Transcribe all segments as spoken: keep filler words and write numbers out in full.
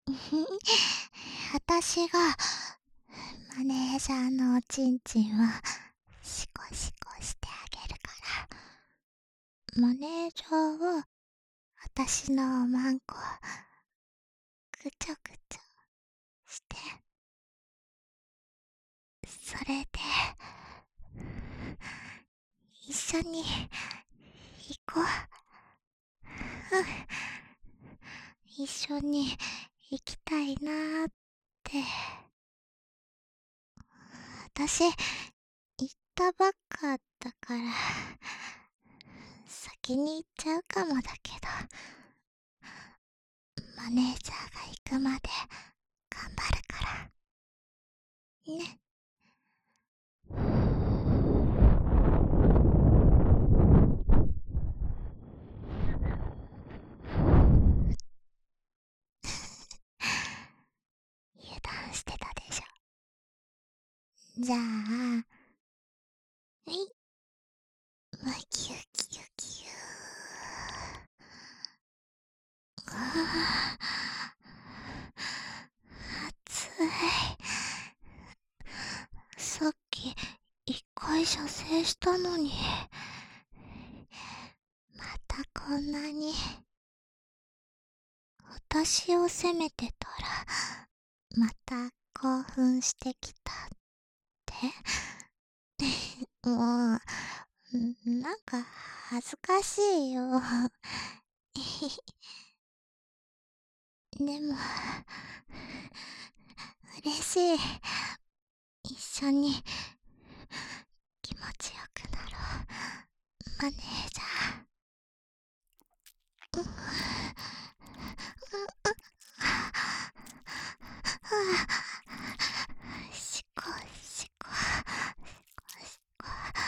私がマネージャーのおちんちんはシコシコしてあげるから、マネージャーは私のおまんこぐちょぐちょして、それで一緒に行こう。うん、一緒に行きたいなーって。私行ったばっかだから先に行っちゃうかもだけど、マネージャーが行くまで頑張るからね。油断してたでしょ。じゃあ、はい、まキュキュキュー。あー、暑い。さっき一回射精したのに、またこんなに。私を責めてたらまた興奮してきたってもう、なんか恥ずかしいよ。でも嬉しい。一緒に気持ちよくなろう、マネージャー。うん、しこしこしこ。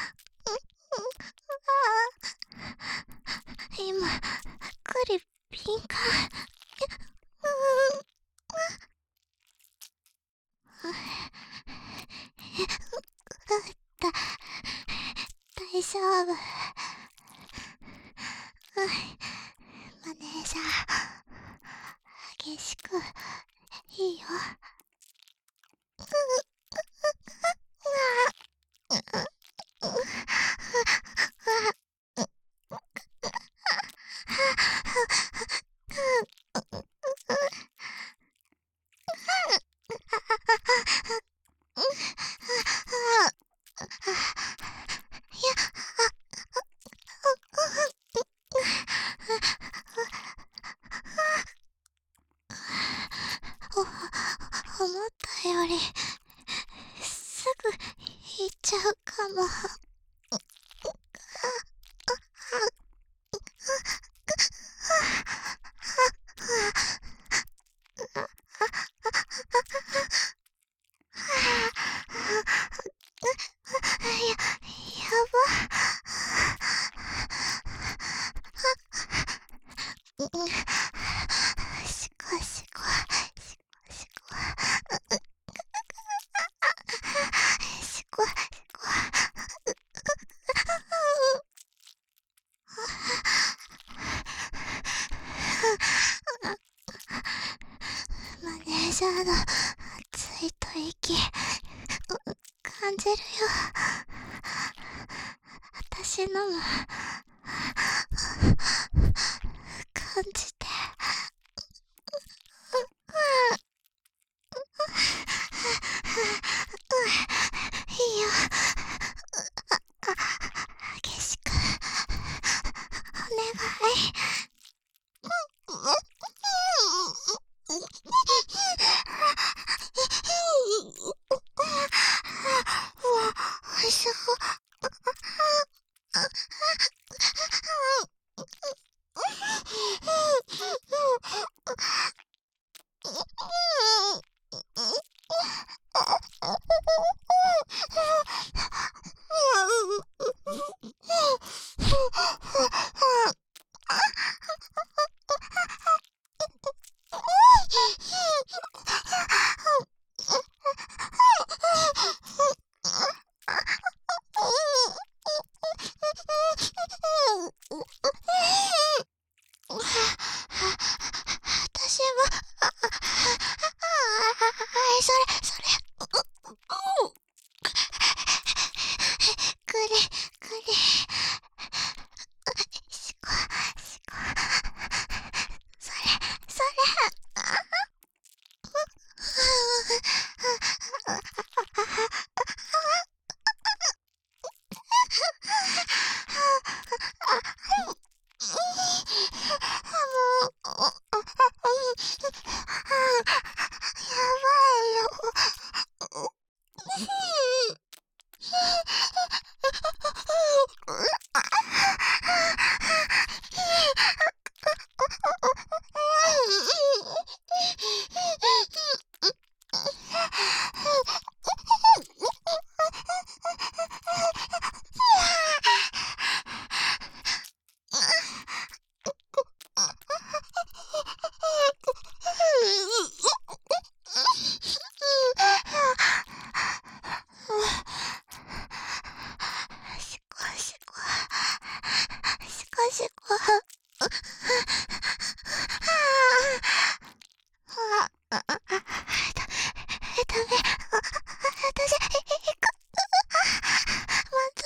今クリピンか。だ大丈夫。マネージャー激しくいいよ。お思ったよりすぐ行っちゃうかも。や、やば。しこしこしこしこしこしこ。マネージャーの熱い吐息感じるよ。私のも感じて。いいよ、激しくお願い。すご私、行く。また。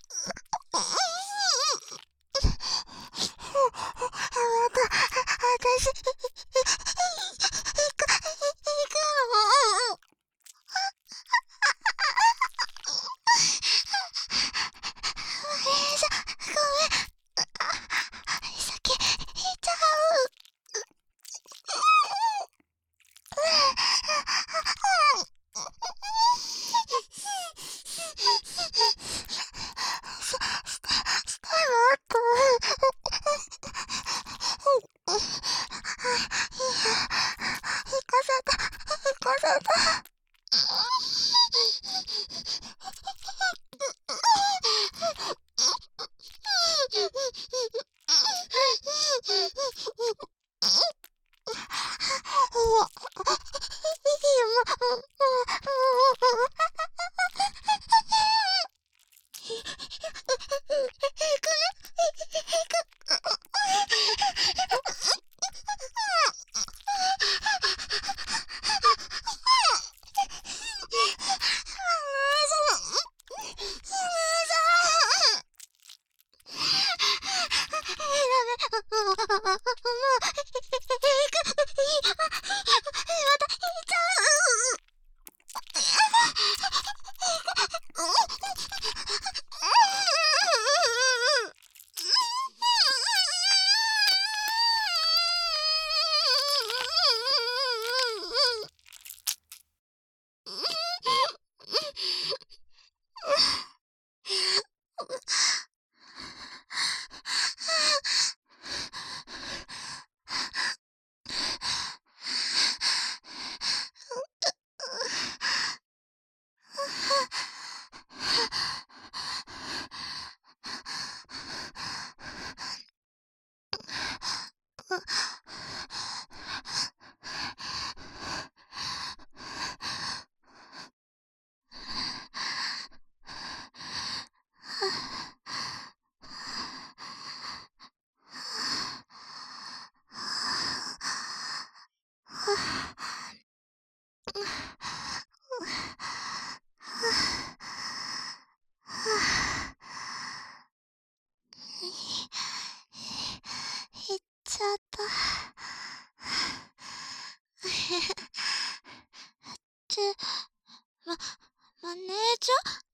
また、私、行く、行くの。マネージャー、ごめん。先、行っちゃう。してもっと。行かせて、行かせて。行っちゃった。ち、ま、マネージャー？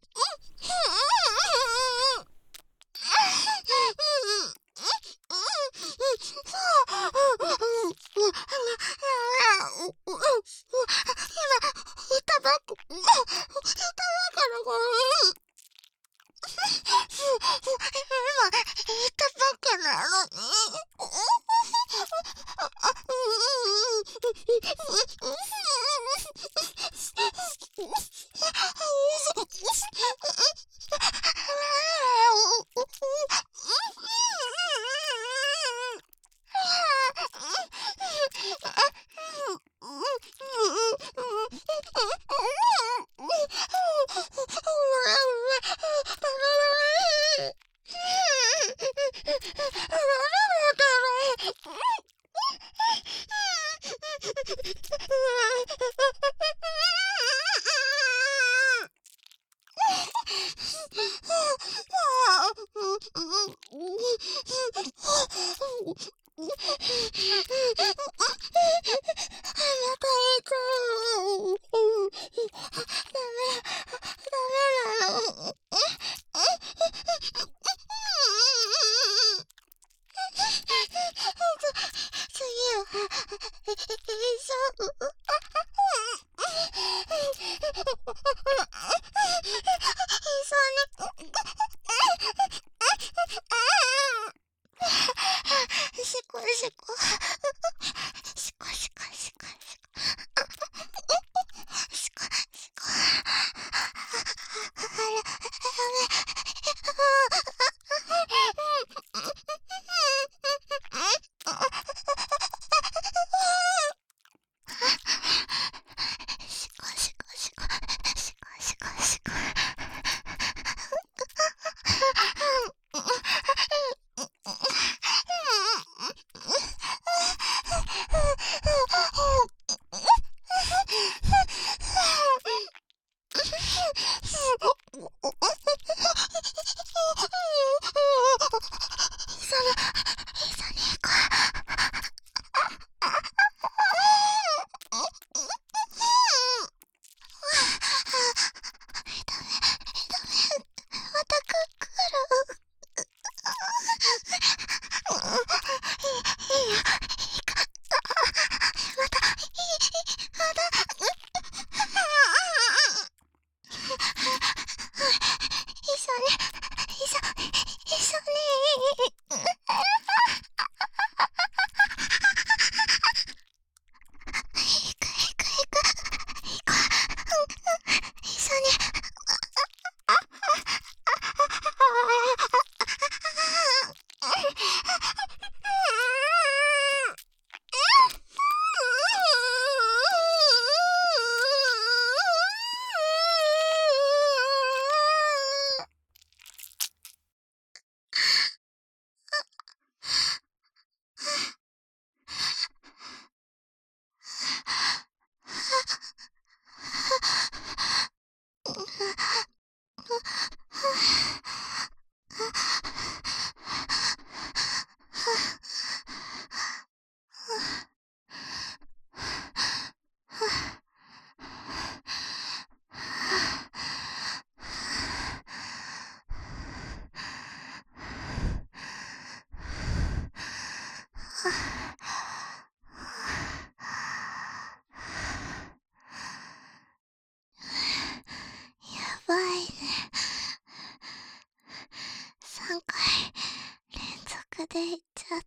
で行っちゃった。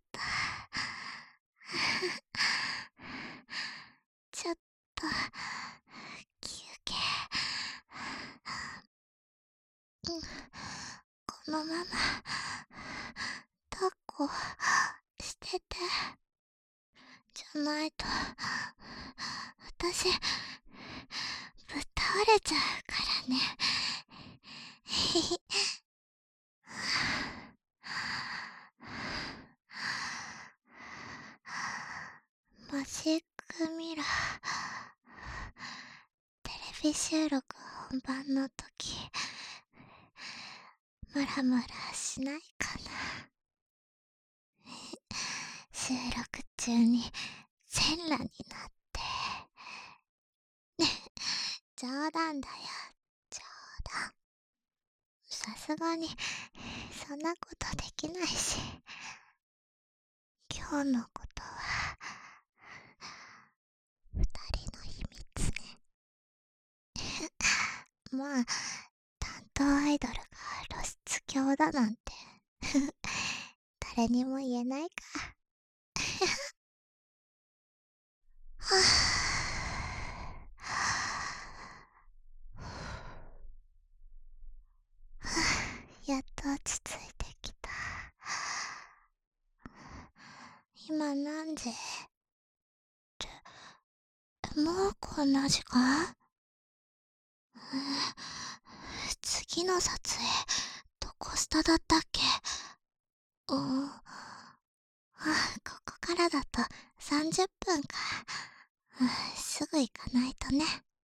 ちょっと、休憩。うん、このまま、抱っこしてて。じゃないと、私、ぶっ倒れちゃうからね。へへ。マジックミラー。テレビ収録本番の時、ムラムラしないかな。収録中に全裸になって。冗談だよ、冗談。さすがに、そんなことできないし。今日のことは、二人の秘密ね。まあ、担当アイドルが露出狂だなんて、誰にも言えないか。はぁ、やっと落ち着いてきた。今何時って、もうこんな時間？次の撮影、どこスタだったっけ？うん。あ、ここからだとさんじゅっぷんか。すぐ行かないとね。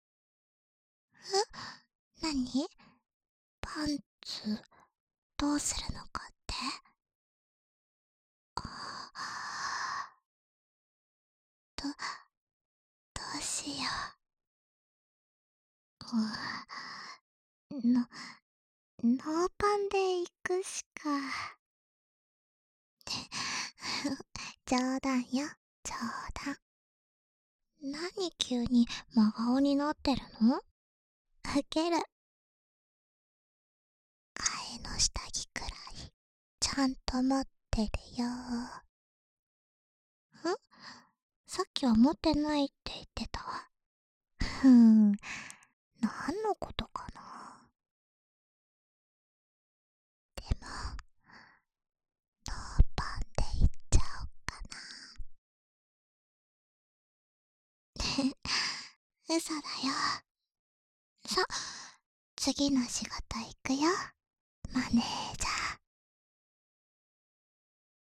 え？何？パンツ、どうするのかって？あ、ど、どうしよう。うん、の、ノーパンで行くしか。冗談よ、冗談。何急に真顔になってるの？ウケる。替えの下着くらい、ちゃんと持ってるよ。ん？さっきは持ってないって言ってたわ。ふーん、何のことかな。でも、ノーパンで行っちゃおうかな。嘘だよ。さ、次の仕事行くよ。マネー